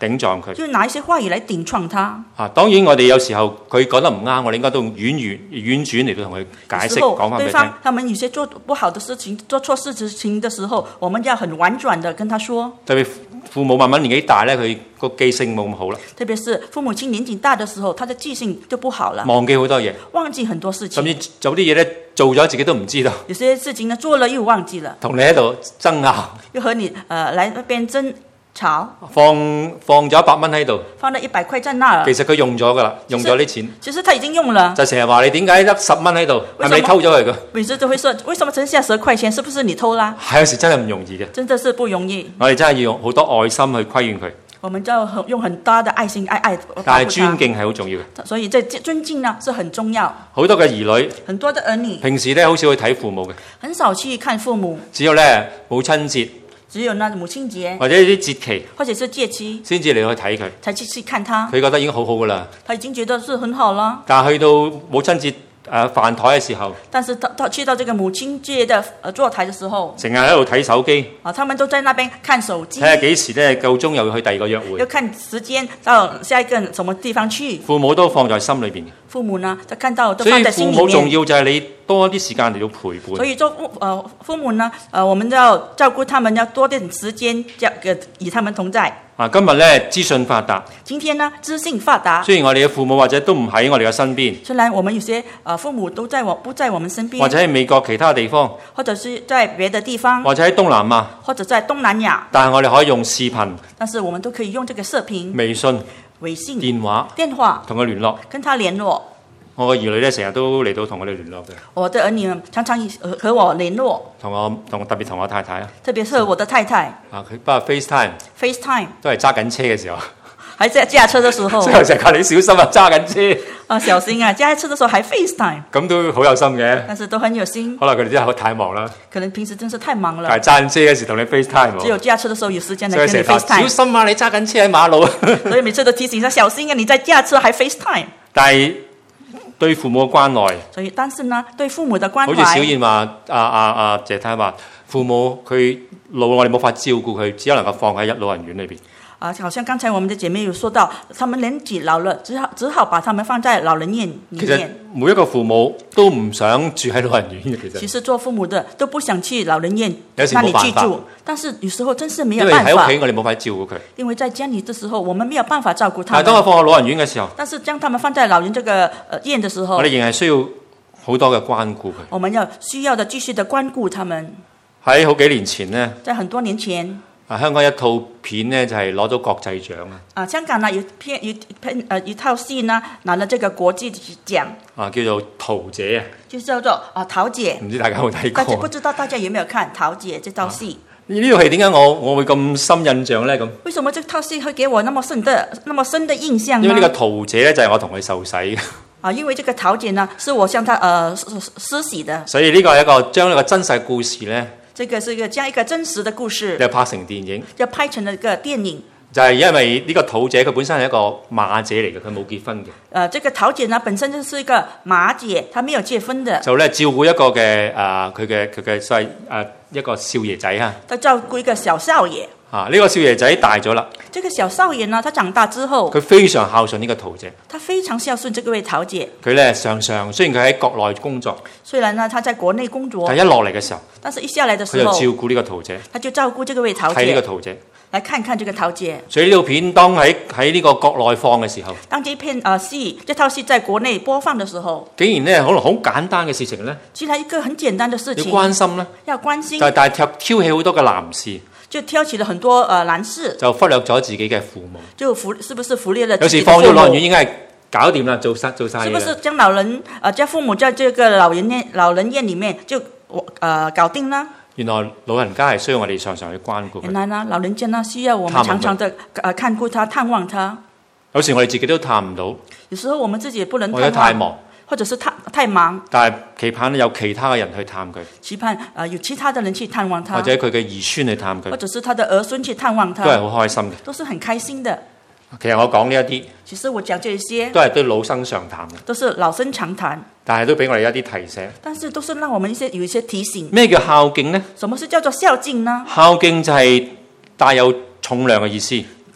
S3: 頂撞佢。
S2: 就拿一些話語來頂撞他。
S3: 啊，當然我哋有時候佢講得唔啱，我哋應該都婉轉婉轉嚟到同佢解釋，講翻俾佢聽。
S2: 對方他們有些做不好的事情、做錯事情的時候，我們要很婉轉的跟他說。
S3: 特別父母慢慢年紀大咧，佢個記性冇咁好啦。
S2: 特別是父母親年紀大的時候，他的記性就不好了，
S3: 忘記好多嘢，
S2: 忘記很多事情，
S3: 甚至有啲嘢咧做咗自己都唔知道。
S2: 有些事情呢做了又忘記了，
S3: 同你喺度爭拗，
S2: 又和你呃來那邊爭吵，
S3: 放放咗一百蚊喺度，
S2: 放了一百塊在那兒，
S3: 其實佢用咗噶啦，用咗啲錢。
S2: 其實他已經用了，
S3: 就成日話你點解得十蚊喺度，係咪偷咗佢噶？
S2: 每次都會說，為什麼剩下十塊錢，是不是你偷啦？
S3: 係有時真係唔容易嘅，
S2: 真的是不容易。
S3: 我哋真係要用好多愛心去規勸佢。
S2: 我們就要用很大的愛心愛愛，
S3: 但係尊敬係好重要嘅。
S2: 所以這尊敬呢是很重要。
S3: 好多嘅兒女，
S2: 很多的兒女
S3: 平時咧好少去睇父母嘅，
S2: 很少去看父母，
S3: 只有咧母親節，
S2: 只有那母親節
S3: 或者啲節期，
S2: 或者是節期，
S3: 先至嚟去睇佢，
S2: 才去去看他。
S3: 佢覺得已經好好噶啦。
S2: 他已經覺得是很好了。
S3: 但係去到母親節誒飯台嘅時候，
S2: 但是他他去到這個母親節的呃坐台的時候，
S3: 成日喺度睇手機，
S2: 啊，他們都在那邊看手機，
S3: 睇下幾時咧夠鐘又要去第二個約會，
S2: 要看時間到下一個什麼地方去。
S3: 父母都放在心裏邊。
S2: 父母呢，他看到都
S3: 所以
S2: 放在心裏面。
S3: 父母重要就係你多啲時間嚟到陪伴。
S2: 所以做父呃父母呢，呃我們都要照顧他們，要多點時間，叫呃與他們同在。
S3: 啊，今日咧資訊發達，
S2: 今天呢資訊發達，
S3: 雖然我哋嘅父母或者都唔喺我哋嘅身邊，
S2: 雖然我們有些呃父母都在我不在我們身邊，
S3: 或者喺美國其他地方，
S2: 或者是在別的地方，
S3: 或者喺東南亞，
S2: 或者在東南亞，
S3: 但係我哋可以用視頻、
S2: 但是我們都可以用這個視頻、
S3: 微信、
S2: 微信、
S3: 電話
S2: 電話
S3: 同佢聯絡。
S2: 跟他聯絡。
S3: 我個兒女咧成日都嚟到同我哋聯絡嘅，
S2: 我的兒女常常和和我聯絡，
S3: 同我同特別同我太太啊，
S2: 特別是我的太太。
S3: 啊佢不過 FaceTime
S2: FaceTime
S3: 都係揸緊車嘅時候，
S2: 還在駕車的時候，
S3: 所以成日教你小心啊，揸緊車
S2: 啊小心啊，駕車的時候還 FaceTime，
S3: 咁都好有心嘅。
S2: 但是都很有心。
S3: 可能佢哋真係太忙啦，
S2: 可能平時真是太忙了，
S3: 但係揸緊車嘅時同你 FaceTime
S2: 只有駕車的時候有時間來跟你
S3: 所以成日話
S2: FaceTime。
S3: 小心啊，你揸緊車喺馬路。
S2: 所以每次都提醒他小心啊，你在駕車還 FaceTime。
S3: 但係對父母嘅關愛，
S2: 所以但是呢，對父母的關懷，
S3: 好似小燕話，阿阿阿謝太話，父母佢老，我哋冇法照顧佢，只有能夠放喺一老人院裏邊。
S2: 啊，好像剛才我們的姐妹有說到，他們年紀老了，只好只好把他們放在老人院裏
S3: 其實
S2: 面。
S3: 每一個父母都唔想住喺老人院嘅，其實。
S2: 其實做父母的都不想去老人院
S3: 有時
S2: 那
S3: 冇辦法
S2: 裡居住，但是有時候真是沒有
S3: 因為
S2: 辦法
S3: 喺屋企，我哋冇法照顧佢。
S2: 因為在家裡的時候，我們沒有辦法照顧他
S3: 但係當我
S2: 們。
S3: 放喺老人院嘅時候，
S2: 但是將他們放在老人這個呃院的時候
S3: 我，哋仍係需要好多嘅關顧佢。
S2: 我們要需要的繼續的關顧他們。
S3: 喺好幾年前呢，
S2: 在很多年前，
S3: 啊香港一套片呢就係攞到國際獎啊！
S2: 啊，香港呢有片有片呃一套戲呢拿了這個國際獎，
S3: 啊叫做《桃姐》啊，
S2: 就叫做啊桃姐。
S3: 唔知大家有冇睇
S2: 大家不
S3: 過？
S2: 知道大家有沒有看桃姐這套戲？
S3: 呢套戲點解我我會咁深印象呢？咁
S2: 為什麼這套戲會給我那麼深的那麼深的印象呢？
S3: 因為呢個桃姐咧就係我同佢受洗嘅，
S2: 啊，因為這個桃姐呢是我向她呃施施洗的，
S3: 所以呢個係一個將呢個真實故事咧，
S2: 這個是一個將一個真實的故事
S3: 就拍成電影。
S2: 就拍成了一個電影。
S3: 就係因為呢個桃姐佢本身係一個馬姐嚟嘅，佢冇結婚嘅，
S2: 呃，這個桃姐呢本身就是一個馬姐，她沒有結婚的，
S3: 就咧照顧一個嘅啊佢嘅佢嘅所謂啊一個少爺仔哈
S2: 她照顧一個小少爺。
S3: 啊呢個少爺仔大咗啦，
S2: 這個小少爺呢，他長大之後，
S3: 佢非常孝順呢個桃姐，
S2: 他非常孝順這個位桃姐。
S3: 佢咧常常雖然佢喺國內工作，
S2: 雖然呢他在國內工作
S3: 但，一落嚟嘅時候，
S2: 但是一下來的
S3: 佢就
S2: 時候，
S3: 照顧呢個桃姐，
S2: 他就照顧這個位桃
S3: 睇呢個
S2: 姐，
S3: 桃姐。
S2: 來看看這個桃姐。
S3: 所以呢套片當喺喺呢個國內放嘅時候，
S2: 當這片呃戲，這套戲在國內播放的時候，
S3: 竟然咧可能好簡單嘅事情咧，
S2: 既然一個很簡單的事
S3: 要
S2: 情，
S3: 關心咧，
S2: 要關心，
S3: 但係但係挑挑起好多嘅男士，
S2: 就挑起了很多呃男士，
S3: 就忽略咗自己嘅父母。
S2: 就忽是不是忽略了
S3: 有時
S2: 自己的父母
S3: 放咗老人院？應該係搞掂啦，做晒做晒嘢啦。
S2: 是不是將老人呃將父母在這個老人院老人院裡面就呃搞定呢？
S3: 原來老人家係需要我哋常常去關顧佢。
S2: 原來呢，老人家呢需要我們常常的呃看顧他、探望他。
S3: 有時我哋自己都探唔到，
S2: 有時候我們自己也不能
S3: 或者
S2: 探望，
S3: 太忙，
S2: 或者是太太忙，
S3: 但係期盼有其他嘅人去探佢，
S2: 期盼呃有其他的人去探望他，
S3: 或者佢嘅兒孫去探佢，
S2: 或者是他的兒孫去探望他，
S3: 都係好開心嘅。
S2: 都是很開心的。
S3: 其實我講呢一啲
S2: 其實我講這些
S3: 都係對老生常談嘅，
S2: 都是老生常談，
S3: 但係都俾我哋一啲提醒。
S2: 但是都是讓我們一些有一些提醒。
S3: 咩叫孝敬呢？
S2: 什麼是叫做孝敬呢？
S3: 孝敬就係帶有重量嘅意思。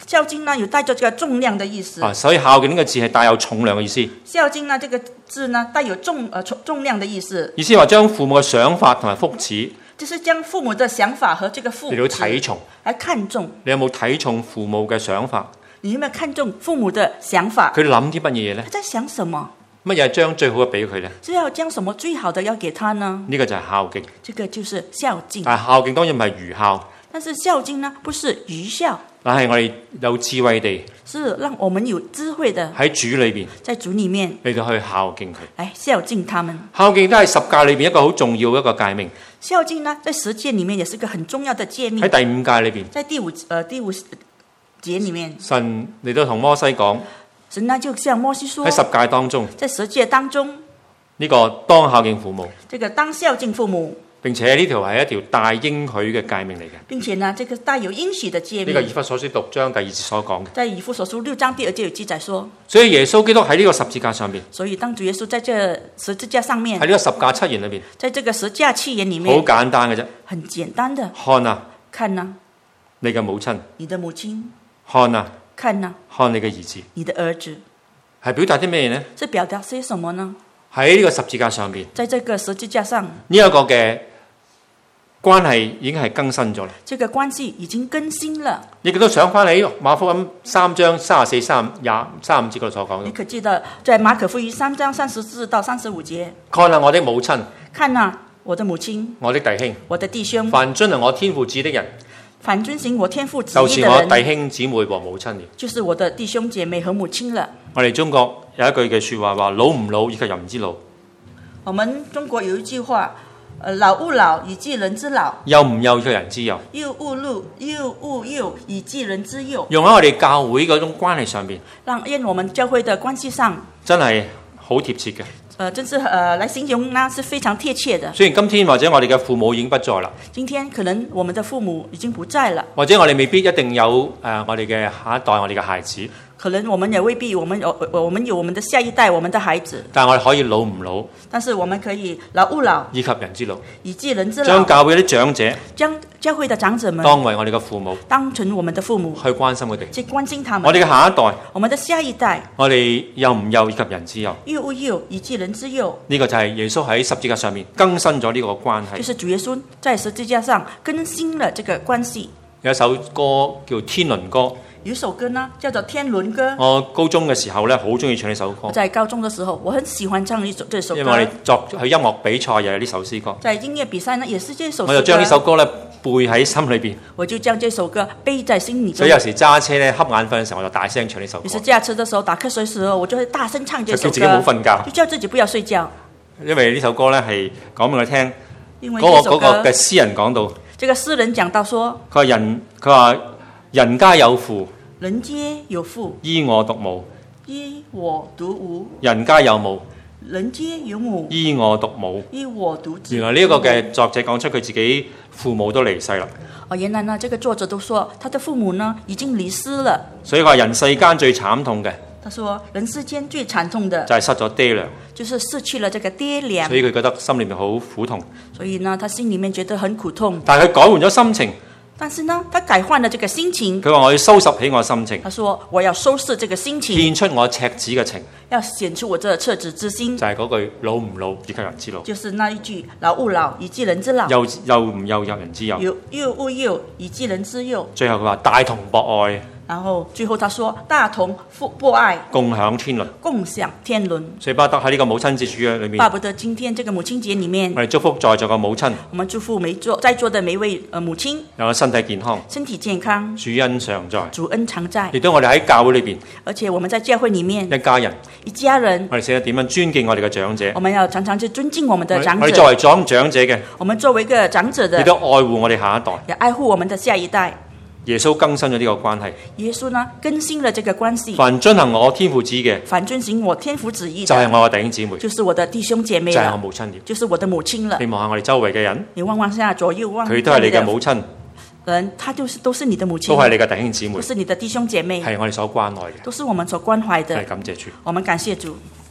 S2: 孝敬呢有帶着這個重量的意思。
S3: 啊，所以孝敬呢個字係帶有重量嘅意思。
S2: 孝敬呢這個字呢帶有重呃重重量的意思。
S3: 意思話將父母嘅想法同埋福祉，
S2: 就是將父母的想法和這個福祉
S3: 嚟到睇重，
S2: 來看重。
S3: 你有冇睇重父母嘅想法？
S2: 你有沒有看重父母的想法？
S3: 佢諗啲乜嘢咧？
S2: 他在想什麼？
S3: 乜嘢係將最好嘅俾佢咧？
S2: 是要將什麼最好的要給他呢？
S3: 呢個就係孝敬。
S2: 這個就是孝敬。
S3: 但係孝敬當然唔係愚孝，
S2: 但是孝敬呢，不是愚孝，
S3: 但係我哋有智慧地，
S2: 是讓我們有智慧的
S3: 喺主裏邊，
S2: 在主裡面
S3: 嚟到去孝敬佢。
S2: 來孝敬他們。
S3: 孝敬都係十誡裏邊一個好重要嘅一個誡命。
S2: 孝敬呢，在十誡裡面也是個很重要的誡命。
S3: 喺第五誡裏邊，
S2: 在第五呃第五節裡面，
S3: 神嚟到同摩西講，
S2: 神呢就向摩西說，
S3: 喺十誡當中，
S2: 在十誡當中，
S3: 呢個當孝敬父母，
S2: 這個當孝敬父母，
S3: 並且呢條係一條帶應許嘅誡命嚟嘅。
S2: 並且呢，這個帶有應許的誡命。
S3: 呢個以弗所書六章第二節所講嘅。
S2: 在以弗所書六章第二節有記載說，
S3: 所以耶穌基督喺呢個十字架上邊，
S2: 所以當主耶穌在這十字架上面，
S3: 喺呢個十誡七言裏邊，
S2: 在這個十架七言裡
S3: 好
S2: 面，
S3: 簡單嘅啫。
S2: 很簡單的，
S3: 看啊，
S2: 看啊，
S3: 你嘅母親；
S2: 你的母親，
S3: 看啊，
S2: 看啊，
S3: 看你嘅兒子，
S2: 你的兒子，
S3: 係表達啲咩呢？
S2: 是表達些什麼呢？
S3: 喺呢個十字架上邊，
S2: 在這個十字架上，
S3: 呢一個嘅關係已經係更新咗啦。
S2: 這個關係已經更新了。
S3: 你亦都想翻起馬福音三章三十四、三十廿三五節嗰度所講嘅。
S2: 你可記得在馬可福音三章三十四到三十五節？
S3: 看啊，我的母親，
S2: 看啊，我的母親，
S3: 我的弟兄，
S2: 我的弟兄，
S3: 凡遵行我天父旨的人，
S2: 凡遵行我天父旨
S3: 就
S2: 意的人，
S3: 是我弟兄姊妹和母親了。
S2: 就是我的弟兄姐妹和母親了。
S3: 我哋中國有一句嘅説話話：老唔老以及人之老。
S2: 我們中國有一句話，呃，老吾老以及人之老，
S3: 幼唔幼以及人之幼。
S2: 幼吾老，幼吾幼以及人之幼。
S3: 用喺我哋教會嗰種關係上邊，
S2: 讓讓我們教會的關係上，
S3: 真係好貼切嘅。
S2: 呃，真是呃，來形容呢是非常貼切的。
S3: 雖然今天或者我哋嘅父母已經不在啦，
S2: 今天可能我們的父母已經不在了，
S3: 或者我哋未必一定有誒、呃、我哋嘅下一代，我哋嘅孩子。
S2: 可能我們也未必，我們有我們有我們的下一代，我們的孩子。
S3: 但係我哋可以老唔老，
S2: 但是我們可以老吾老
S3: 以及人之老，
S2: 以及人之老，
S3: 將教會啲長者
S2: 將教會的長者們
S3: 當為我哋嘅父母，
S2: 當成我們的父母，
S3: 去關心佢哋。
S2: 去關心他們。
S3: 我哋嘅下一代，
S2: 我們的下一代，
S3: 我哋幼唔幼以及人之幼。
S2: 幼吾幼以及人之幼。
S3: 呢、這個就係耶穌喺十字架上面更新咗呢個關係。
S2: 就是主耶穌在十字架上更新了這個關係。
S3: 有一首歌叫《天倫歌》。
S2: 有一首歌呢，叫做《天倫歌》。
S3: 我高中嘅時候咧，好中意唱呢首歌。
S2: 我在高中嘅時候，我很喜歡唱呢首這首歌。
S3: 因為我哋作去音樂比賽又有呢首詩歌。
S2: 在音樂比賽呢，也是這首詩歌。
S3: 我就將呢首歌咧背喺心裏邊。
S2: 我就將這首歌背在心裏。
S3: 所以有時揸車咧瞌眼瞓嘅時候，我就大聲唱呢首歌。
S2: 有時駕車的時候打瞌睡嘅時候，我就會大聲唱這首歌。
S3: 就叫自己唔好瞓覺。
S2: 就叫自己不要睡覺。
S3: 因為呢首歌咧係講俾我聽。
S2: 因為
S3: 嗰、那個嗰、那個嘅詩人講到。
S2: 這個詩人講到說。
S3: 佢話人，佢話人家有父。
S2: 人皆有父，
S3: 依我獨母；
S2: 依我獨無。
S3: 人家有母，
S2: 人皆有母；
S3: 依我獨母，
S2: 依我獨子。
S3: 原來呢一個嘅作者講出佢自己父母都離世啦。
S2: 哦，原來呢，這個作者都說他的父母呢已經離世了。
S3: 所以話人世間最慘痛嘅，
S2: 他說人世間最慘痛的
S3: 就係失咗爹娘，
S2: 就是失去了這個爹娘。
S3: 所以佢覺得心裏面好苦痛。
S2: 所以呢，他心裏面覺得很苦痛。
S3: 但係佢改換咗心情。
S2: 但是呢，他改換了這個心情。
S3: 佢話我要收拾起我心情。
S2: 他說我要收拾這個心情，
S3: 獻出我赤子嘅情，
S2: 要顯出我這赤子之心。
S3: 就係、是、嗰句老唔老以及人之老。
S2: 就是那一句老吾老以及人之老。
S3: 幼幼唔幼以及人之幼。
S2: 幼幼吾幼以及人之幼。
S3: 最後佢話大同博愛。
S2: 然後最後他說大同博愛，
S3: 共享天倫，
S2: 共享天倫。
S3: 所以巴得喺呢個母親節主日裏面，
S2: 巴不得今天這個母親節裏面，
S3: 我哋祝福在座嘅母親，
S2: 我們祝福每座在座的每位呃母親，
S3: 有身體健康，
S2: 身體健康，
S3: 主恩常在，
S2: 主恩常在。
S3: 亦都我哋喺教會裏邊，
S2: 而且我們在教會裏面
S3: 一家人，
S2: 一家人，
S3: 我哋識得點樣尊敬我哋嘅長者，
S2: 我們要常常去尊敬我們的長者。
S3: 我哋作為長長者嘅，
S2: 我們作為一個長者的，
S3: 亦都愛護我哋下一代，
S2: 也愛護我們的下一代。
S3: 耶穌更新咗呢個關係。
S2: 耶穌呢更新了這個關係。
S3: 凡遵行我天父旨嘅，
S2: 凡遵行我天父旨意的，
S3: 就係、是、我嘅弟兄姊妹，
S2: 就是我的弟兄姐妹，
S3: 就係、是、我母親了，
S2: 就是我的母親了。
S3: 你望下我哋周圍嘅人，
S2: 你望望下左右望，
S3: 佢都係你嘅母親，
S2: 人，他就是都是你的母親，
S3: 都係你嘅弟兄姊妹，
S2: 都是你的弟兄姐妹，
S3: 係我哋所關愛嘅，
S2: 都是我們所關懷的。
S3: 係感謝主，
S2: 我們感謝主。